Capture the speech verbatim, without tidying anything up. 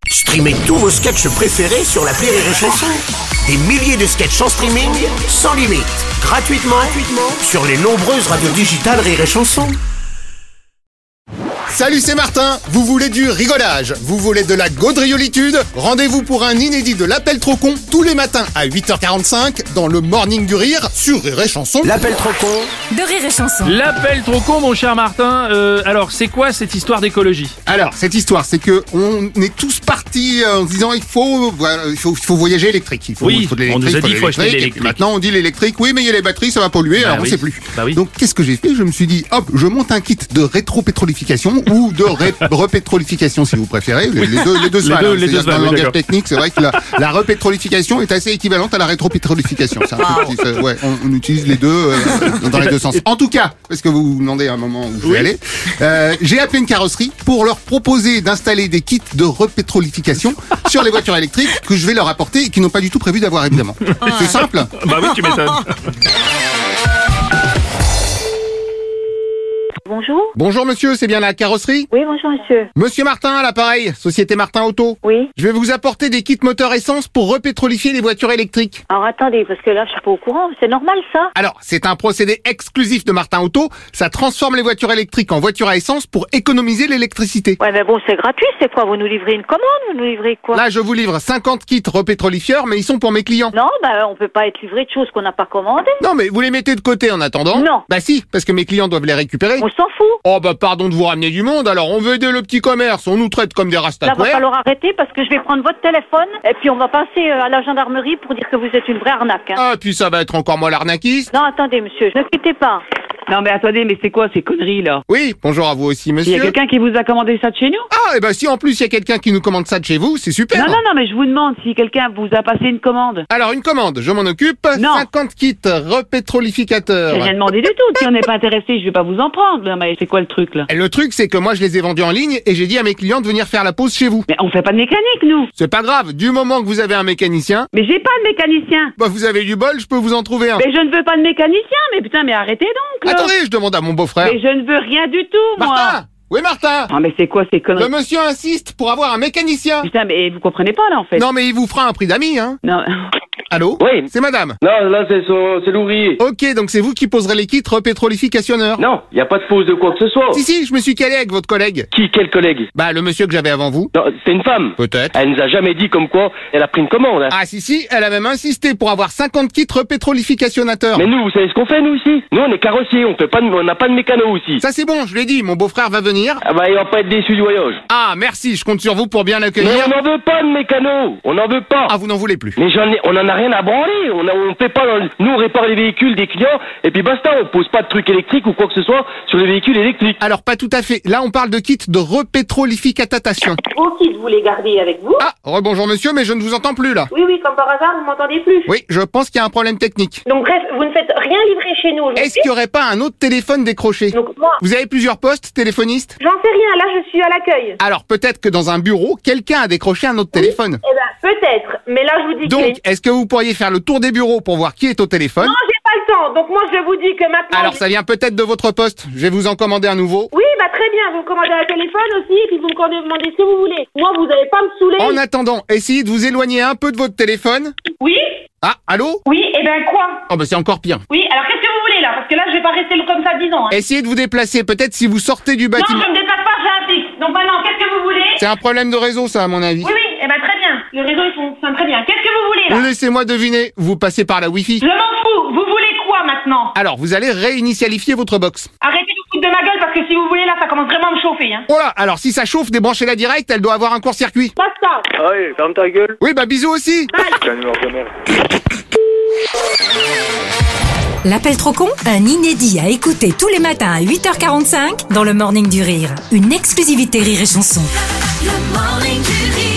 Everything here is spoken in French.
Streamez tous vos sketchs préférés sur l'appli Rire et Chanson. Des milliers de sketchs en streaming, sans limite, gratuitement, gratuitement sur les nombreuses radios digitales Rire et Chanson. Salut, c'est Martin. Vous voulez du rigolage? Vous voulez de la gaudriolitude? Rendez-vous pour un inédit de l'Appel trop con tous les matins à huit heures quarante-cinq dans le Morning du Rire sur Rire et Chanson. L'Appel trop con de Rire et Chanson. L'appel trop con, mon cher Martin. Euh, alors, c'est quoi cette histoire d'écologie? Alors, cette histoire, c'est que on est tous partis en se disant il faut, voilà, il faut, il faut voyager électrique. Il faut, Oui, il faut de on nous a dit faut il faut acheter de Et puis l'électrique. maintenant, on dit l'électrique. Oui, mais il y a les batteries, ça va polluer, Bah alors oui. on sait plus. Bah oui. Donc, qu'est-ce que j'ai fait? Je me suis dit, hop, je monte un kit de rétropétrolification ou de ré- repétrolification, si vous préférez. Les, les deux, les deux se Les valent, deux- hein. les deux C'est-à-dire se que dans valent, le oui, langage d'accord. technique, c'est vrai que la, la repétrolification est assez équivalente à la rétropétrolification. C'est un truc qui se- ouais, on, on utilise les deux euh, dans les deux sens. En tout cas, parce que vous vous demandez à un moment où je vais Oui. aller, euh, j'ai appelé une carrosserie pour leur proposer d'installer des kits de repétrolification sur les voitures électriques que je vais leur apporter et qu'ils n'ont pas du tout prévu d'avoir, évidemment. C'est simple. Bah oui, tu m'étonnes. Bonjour. Bonjour monsieur, c'est bien la carrosserie? Oui, bonjour monsieur. Monsieur Martin à l'appareil, Société Martin Auto. Oui. Je vais vous apporter des kits moteur essence pour repétrolifier les voitures électriques. Alors attendez, parce que là, je suis pas au courant. C'est normal ça? Alors, c'est un procédé exclusif de Martin Auto. Ça transforme les voitures électriques en voitures à essence pour économiser l'électricité. Ouais, mais bon, c'est gratuit. C'est quoi? Vous nous livrez une commande? Vous nous livrez quoi? Là, je vous livre cinquante kits repétrolifieurs, mais ils sont pour mes clients. Non, bah on peut pas être livré de choses qu'on n'a pas commandées. Non, mais vous les mettez de côté en attendant? Non. Bah si, parce que mes clients doivent les récupérer. On s'en fout. Oh bah pardon de vous ramener du monde, alors on veut aider le petit commerce, on nous traite comme des Là, va rastafouets. falloir arrêter parce que je vais prendre votre téléphone et puis on va passer euh, à la gendarmerie pour dire que vous êtes une vraie arnaque. Hein. Ah, puis ça va être encore moi l'arnaquiste. Non, attendez monsieur, ne quittez pas. Non mais attendez, mais c'est quoi ces conneries là? Oui, bonjour à vous aussi, Il y monsieur. a quelqu'un qui vous a commandé ça de chez nous? Ah, et bah si en plus il y a quelqu'un qui nous commande ça de chez vous, c'est super. Non, non, non, mais je vous demande si quelqu'un vous a passé une commande. Alors une commande, je m'en occupe. Non. cinquante kits repétrolificateurs. J'ai rien demandé du tout. Si on n'est pas intéressé, je vais pas vous en prendre. Non, mais c'est quoi le truc là? Et le truc, c'est que moi, je les ai vendus en ligne et j'ai dit à mes clients de venir faire la pause chez vous. Mais on fait pas de mécanique nous. C'est pas grave, du moment que vous avez un mécanicien, Mais j'ai pas de mécanicien. bah vous avez du bol, je peux vous en trouver un. Mais je ne veux pas de mécanicien. Mais putain, mais arrêtez donc là. Attendez, je demande à mon beau-frère. Mais je ne veux rien du tout, moi. Martin! Oui, Martin! Ah mais c'est quoi ces Le conneries? monsieur insiste pour avoir un mécanicien. Putain, mais vous comprenez pas là en fait. Non, mais il vous fera un prix d'ami, hein. Non. Allô? Oui. C'est madame. Non, là, c'est son, c'est l'ouvrier. Ok, donc c'est vous qui poserez les kits repétrolificationneurs. Non, il n'y a pas de pause de quoi que ce soit. Si, si, je me suis calé avec votre collègue. Qui, quel collègue? Bah, le monsieur que j'avais avant vous. Non, c'est une femme. Peut-être. Elle nous a jamais dit comme quoi elle a pris une commande. Hein. Ah, si, si, elle a même insisté pour avoir cinquante kits repétrolificationnateurs. Mais nous, vous savez ce qu'on fait, nous, ici? Nous, on est carrossiers, on fait pas de, on n'a pas de mécano aussi. Ça, c'est bon, je l'ai dit, mon beau-frère va venir. Ah bah, il va pas être déçu du voyage. Ah, merci, je compte sur vous pour bien Mais l'accueillir. on n'en veut pas de mécano. On n'en veut pas. Ah, vous n'en voulez plus. Mais j'en ai, on en a rien à branler. On, a, on fait pas, dans le- nous, on répare les véhicules des clients, et puis basta, on pose pas de trucs électriques ou quoi que ce soit sur les véhicules électriques. Alors, pas tout à fait. Là, on parle de kit de repétrolificatation. Vos kits, vous les gardez avec vous? Ah, rebonjour monsieur, mais je ne vous entends plus là. Oui, oui, comme par hasard, vous m'entendez plus. Oui, je pense qu'il y a un problème technique. Donc bref, vous ne faites rien livrer chez nous aujourd'hui. Est-ce qu'il n'y aurait pas un autre téléphone décroché? Donc moi, Vous avez plusieurs postes téléphonistes? j'en sais rien, là je suis à l'accueil. Alors, peut-être que dans un bureau, quelqu'un a décroché un autre téléphone. Eh ben, peut-être, mais là je vous dis que... Donc, est-ce que vous pourriez faire le tour des bureaux pour voir qui est au téléphone? Non, j'ai pas le temps, donc moi je vous dis que maintenant... Alors, ça vient peut-être de votre poste. Je vais vous en commander un nouveau. Oui, bah très bien, vous me commandez un téléphone aussi, et puis vous me demandez ce que vous voulez. Moi, vous allez pas me saouler. En attendant, essayez de vous éloigner un peu de votre téléphone. Oui? Ah, allô? Oui, et ben quoi? Oh, bah c'est encore pire. Oui, alors qu'est-ce que vous voulez là? Parce que là, je vais pas rester comme ça dix ans. Hein. Essayez de vous déplacer. Peut-être si vous sortez du Non, bâtiment. je me déplace pas, j'ai un fixe. Donc maintenant, qu'est-ce que vous voulez? C'est un problème de réseau, ça, à mon avis. Oui, oui, et ben très bien. Le réseau, il fonctionne très bien. Qu'est-ce que vous voulez là? Laissez-moi deviner. Vous passez par la Wi-Fi. Je m'en fous. Vous voulez quoi maintenant? Alors, vous allez réinitialifier votre box. Arrêtez de vous foutre de ma gueule parce que si vous voulez là, ça commence vraiment à me chauffer. Hein. Voilà, alors si ça chauffe, débranchez-la direct, elle doit avoir un court-circuit. Basta. Ah oui, ferme ta gueule. Oui, bah bisous aussi. L'appel trop con, un inédit à écouter tous les matins à huit heures quarante-cinq dans le Morning du Rire. Une exclusivité Rire et Chanson. Le Morning du Rire.